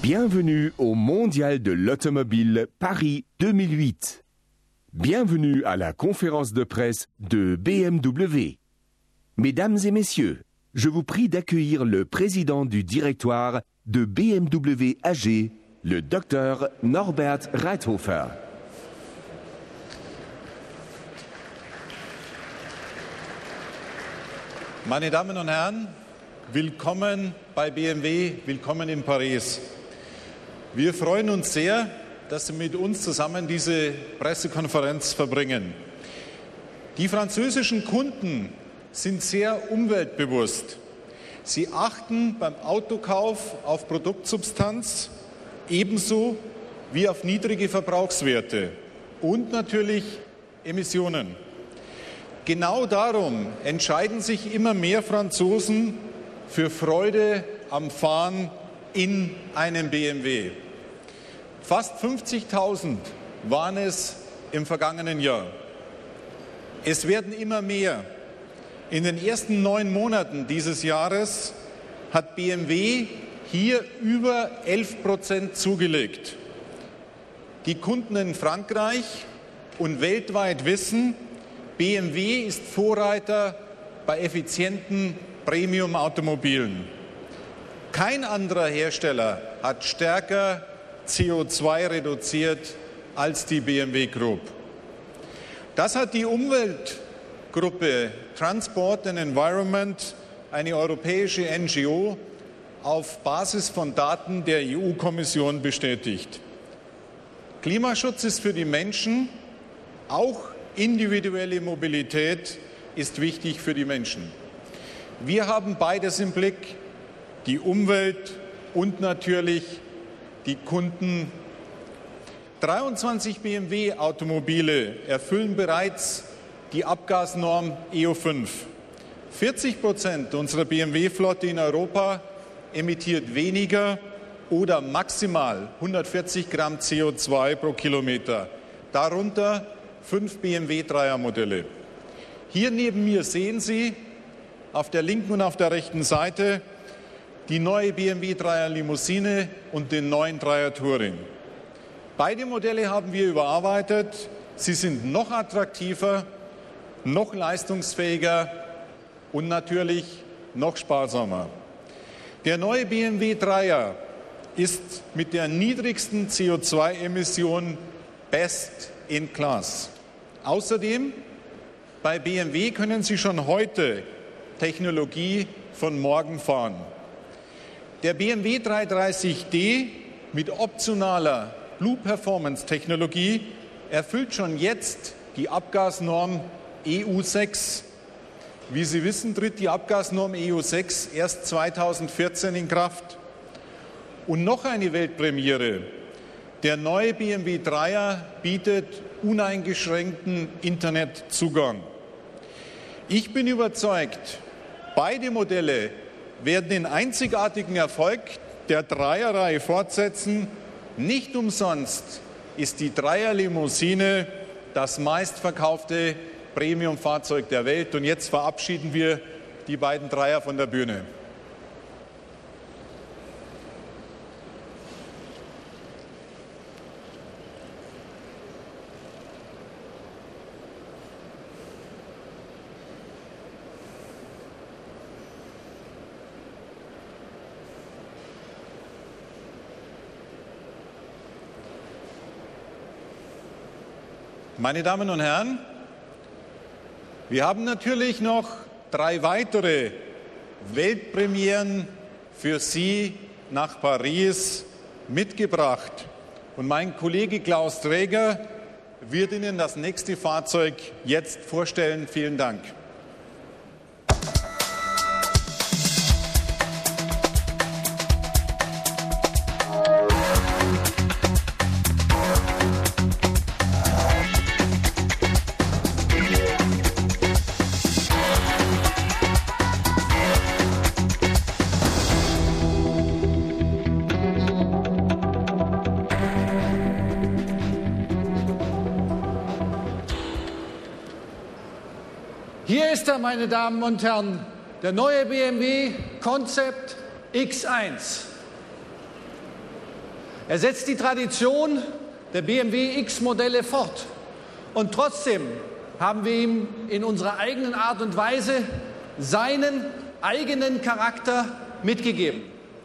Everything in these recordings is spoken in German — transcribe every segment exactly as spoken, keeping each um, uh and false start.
Bienvenue au Mondial de l'Automobile Paris deux mille huit. Bienvenue à la conférence de presse de B M W. Mesdames et messieurs, je vous prie d'accueillir le président du directoire de B M W A G, le docteur Norbert Reithofer. Meine Damen und Herren, willkommen bei B M W, willkommen in Paris. Wir freuen uns sehr, dass Sie mit uns zusammen diese Pressekonferenz verbringen. Die französischen Kunden sind sehr umweltbewusst. Sie achten beim Autokauf auf Produktsubstanz ebenso wie auf niedrige Verbrauchswerte und natürlich Emissionen. Genau darum entscheiden sich immer mehr Franzosen für Freude am Fahren in einem B M W. Fast fünfzigtausend waren es im vergangenen Jahr. Es werden immer mehr. In den ersten neun Monaten dieses Jahres hat B M W hier über elf Prozent zugelegt. Die Kunden in Frankreich und weltweit wissen, B M W ist Vorreiter bei effizienten Premium-Automobilen. Kein anderer Hersteller hat stärker C O zwei reduziert als die B M W Group. Das hat die Umweltgruppe Transport and Environment, eine europäische N G O, auf Basis von Daten der E U-Kommission bestätigt. Klimaschutz ist für die Menschen, auch individuelle Mobilität ist wichtig für die Menschen. Wir haben beides im Blick, die Umwelt und natürlich die Kunden. dreiundzwanzig B M W-Automobile erfüllen bereits die Abgasnorm E U fünf. vierzig Prozent unserer B M W-Flotte in Europa emittiert weniger oder maximal hundertvierzig Gramm C O zwei pro Kilometer. Darunter fünf B M W-Dreiermodelle. Hier neben mir sehen Sie auf der linken und auf der rechten Seite die neue B M W-Dreier-Limousine und den neuen Dreier-Touring. Beide Modelle haben wir überarbeitet. Sie sind noch attraktiver, noch leistungsfähiger und natürlich noch sparsamer. Der neue B M W Dreier ist mit der niedrigsten C O zwei Emission best in class. Außerdem, bei B M W können Sie schon heute Technologie von morgen fahren. Der B M W dreihundertdreißig D mit optionaler Blue Performance Technologie erfüllt schon jetzt die Abgasnorm E U sechs. Wie Sie wissen, tritt die Abgasnorm E U sechs erst zweitausendvierzehn in Kraft. Und noch eine Weltpremiere. Der neue B M W Dreier bietet uneingeschränkten Internetzugang. Ich bin überzeugt, beide Modelle werden den einzigartigen Erfolg der Dreierreihe fortsetzen. Nicht umsonst ist die Dreier-Limousine das meistverkaufte Premium-Fahrzeug der Welt. Und jetzt verabschieden wir die beiden Dreier von der Bühne. Meine Damen und Herren, wir haben natürlich noch drei weitere Weltpremieren für Sie nach Paris mitgebracht. Und mein Kollege Klaus Träger wird Ihnen das nächste Fahrzeug jetzt vorstellen. Vielen Dank. Hier ist er, meine Damen und Herren, der neue B M W Concept X eins. Er setzt die Tradition der B M W X-Modelle fort. Und trotzdem haben wir ihm in unserer eigenen Art und Weise seinen eigenen Charakter mitgegeben.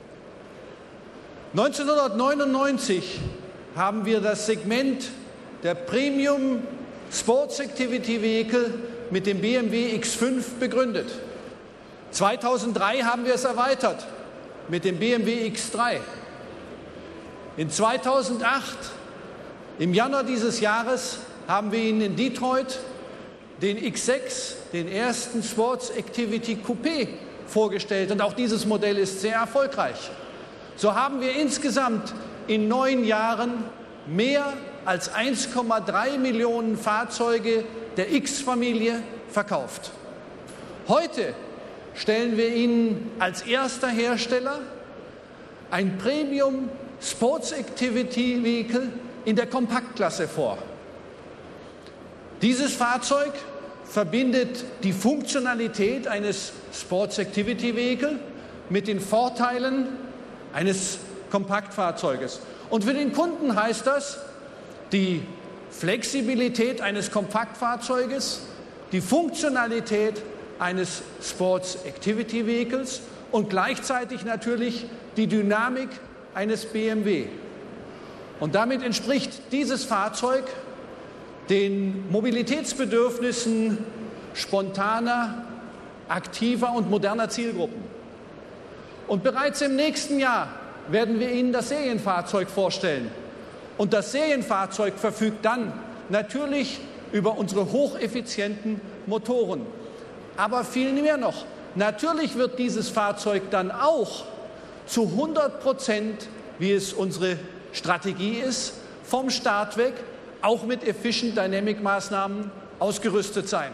neunzehnhundertneunundneunzig haben wir das Segment der Premium Sports Activity Vehicle mit dem B M W X fünf begründet. zweitausenddrei haben wir es erweitert mit dem B M W X drei. In zweitausendacht, im Januar dieses Jahres, haben wir Ihnen in Detroit den X sechs, den ersten Sports Activity Coupé, vorgestellt. Und auch dieses Modell ist sehr erfolgreich. So haben wir insgesamt in neun Jahren mehr als eins Komma drei Millionen Fahrzeuge der X-Familie verkauft. Heute stellen wir Ihnen als erster Hersteller ein Premium Sports Activity Vehicle in der Kompaktklasse vor. Dieses Fahrzeug verbindet die Funktionalität eines Sports Activity Vehicle mit den Vorteilen eines Kompaktfahrzeuges. Und für den Kunden heißt das die Flexibilität eines Kompaktfahrzeuges, die Funktionalität eines Sports Activity Vehicles und gleichzeitig natürlich die Dynamik eines B M W. Und damit entspricht dieses Fahrzeug den Mobilitätsbedürfnissen spontaner, aktiver und moderner Zielgruppen. Und bereits im nächsten Jahr werden wir Ihnen das Serienfahrzeug vorstellen. Und das Serienfahrzeug verfügt dann natürlich über unsere hocheffizienten Motoren. Aber viel mehr noch, natürlich wird dieses Fahrzeug dann auch zu hundert Prozent, wie es unsere Strategie ist, vom Start weg auch mit Efficient Dynamic Maßnahmen ausgerüstet sein.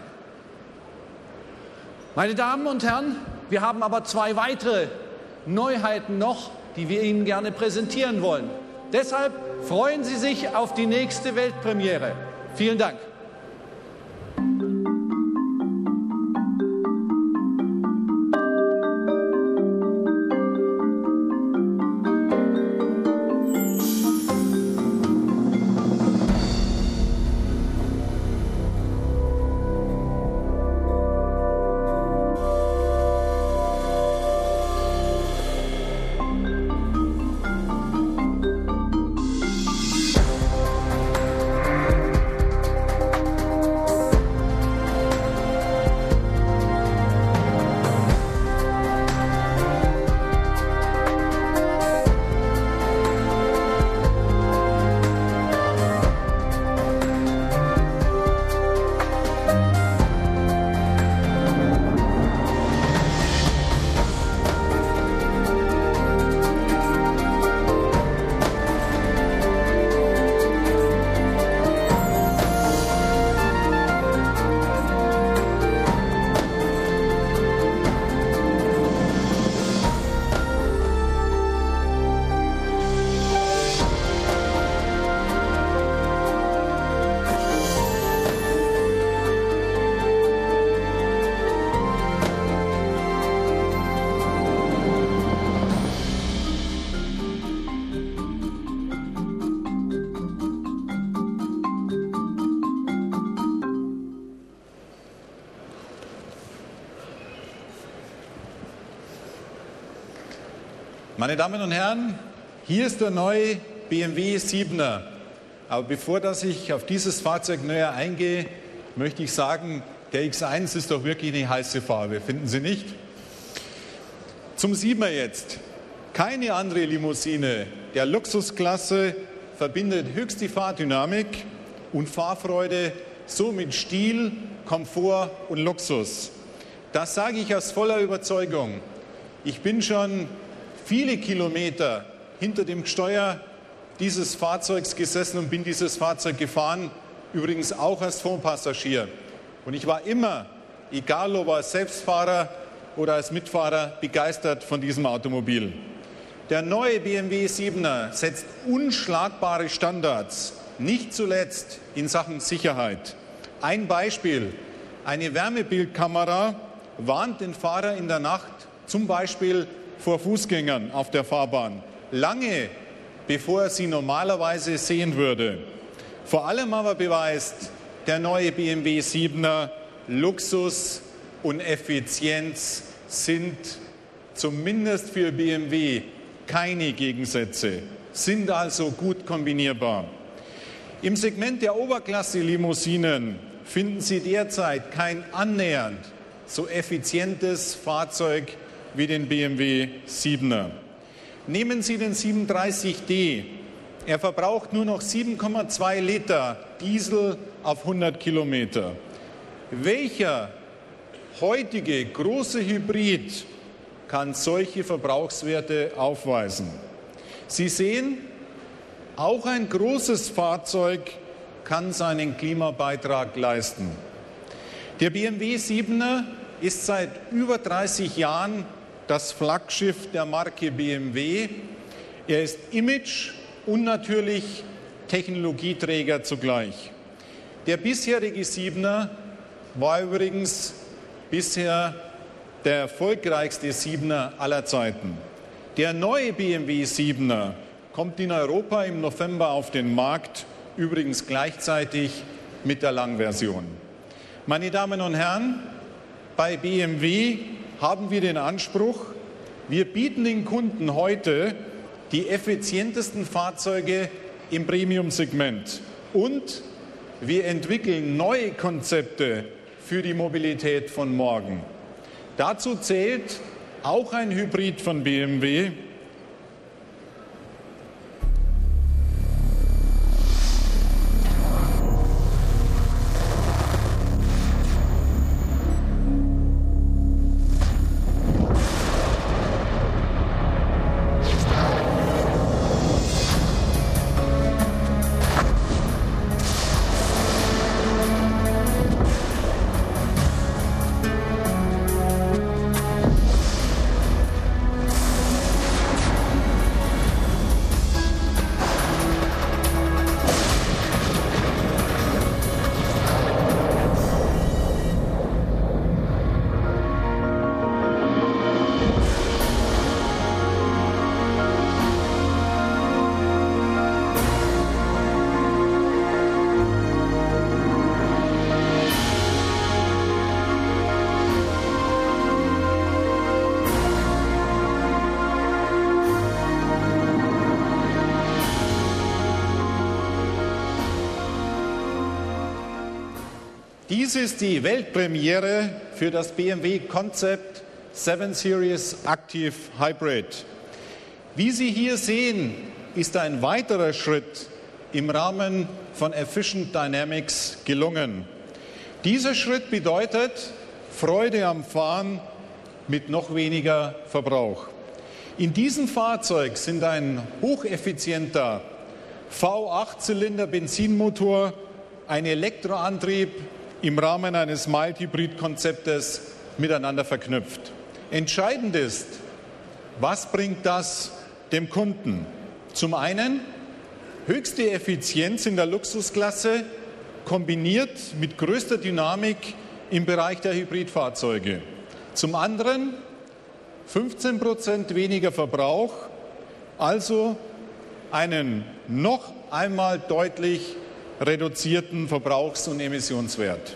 Meine Damen und Herren, wir haben aber zwei weitere Neuheiten noch, die wir Ihnen gerne präsentieren wollen. Deshalb freuen Sie sich auf die nächste Weltpremiere. Vielen Dank. Meine Damen und Herren, hier ist der neue B M W siebener. Aber bevor dass ich auf dieses Fahrzeug näher eingehe, möchte ich sagen, der X eins ist doch wirklich eine heiße Farbe, finden Sie nicht? Zum siebener jetzt. Keine andere Limousine der Luxusklasse verbindet höchste Fahrdynamik und Fahrfreude so mit Stil, Komfort und Luxus. Das sage ich aus voller Überzeugung. Ich bin schon viele Kilometer hinter dem Steuer dieses Fahrzeugs gesessen und bin dieses Fahrzeug gefahren, übrigens auch als Fondpassagier. Und ich war immer, egal ob als Selbstfahrer oder als Mitfahrer, begeistert von diesem Automobil. Der neue B M W siebener setzt unschlagbare Standards, nicht zuletzt in Sachen Sicherheit. Ein Beispiel: Eine Wärmebildkamera warnt den Fahrer in der Nacht zum Beispiel vor Fußgängern auf der Fahrbahn. Lange bevor er sie normalerweise sehen würde. Vor allem aber beweist der neue B M W siebener, Luxus und Effizienz sind zumindest für B M W keine Gegensätze, sind also gut kombinierbar. Im Segment der Oberklasse-Limousinen finden Sie derzeit kein annähernd so effizientes Fahrzeug wie den B M W siebener. Nehmen Sie den siebenunddreißig D. Er verbraucht nur noch sieben Komma zwei Liter Diesel auf hundert Kilometer. Welcher heutige große Hybrid kann solche Verbrauchswerte aufweisen? Sie sehen, auch ein großes Fahrzeug kann seinen Klimabeitrag leisten. Der B M W siebener ist seit über dreißig Jahren das Flaggschiff der Marke B M W. Er ist Image und natürlich Technologieträger zugleich. Der bisherige siebener war übrigens bisher der erfolgreichste siebener aller Zeiten. Der neue B M W siebener kommt in Europa im November auf den Markt, übrigens gleichzeitig mit der Langversion. Meine Damen und Herren, bei B M W haben wir den Anspruch, wir bieten den Kunden heute die effizientesten Fahrzeuge im Premium-Segment und wir entwickeln neue Konzepte für die Mobilität von morgen. Dazu zählt auch ein Hybrid von B M W. Dies ist die Weltpremiere für das B M W Concept sieben Series Active Hybrid. Wie Sie hier sehen, ist ein weiterer Schritt im Rahmen von Efficient Dynamics gelungen. Dieser Schritt bedeutet Freude am Fahren mit noch weniger Verbrauch. In diesem Fahrzeug sind ein hocheffizienter V acht Zylinder Benzinmotor, ein Elektroantrieb im Rahmen eines Mild-Hybrid-Konzeptes miteinander verknüpft. Entscheidend ist, was bringt das dem Kunden? Zum einen höchste Effizienz in der Luxusklasse kombiniert mit größter Dynamik im Bereich der Hybridfahrzeuge. Zum anderen fünfzehn Prozent weniger Verbrauch, also einen noch einmal deutlich reduzierten Verbrauchs- und Emissionswert.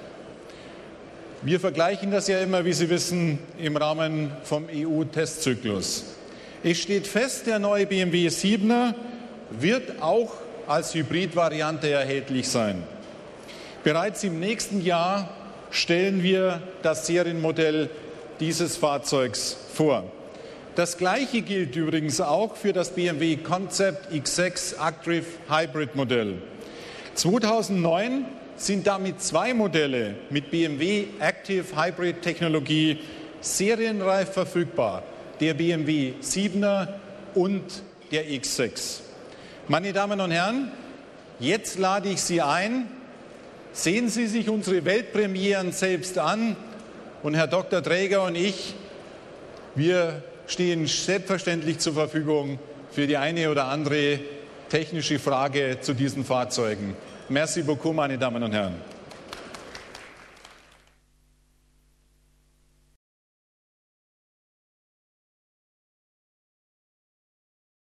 Wir vergleichen das ja immer, wie Sie wissen, im Rahmen vom E U-Testzyklus. Es steht fest, der neue B M W siebener wird auch als Hybridvariante erhältlich sein. Bereits im nächsten Jahr stellen wir das Serienmodell dieses Fahrzeugs vor. Das Gleiche gilt übrigens auch für das B M W Concept X sechs Active Hybrid Modell. zweitausendneun sind damit zwei Modelle mit B M W Active Hybrid Technologie serienreif verfügbar, der B M W siebener und der X sechs. Meine Damen und Herren, jetzt lade ich Sie ein, sehen Sie sich unsere Weltpremieren selbst an und Herr Doktor Träger und ich, wir stehen selbstverständlich zur Verfügung für die eine oder andere technische Frage zu diesen Fahrzeugen. Merci beaucoup, meine Damen und Herren.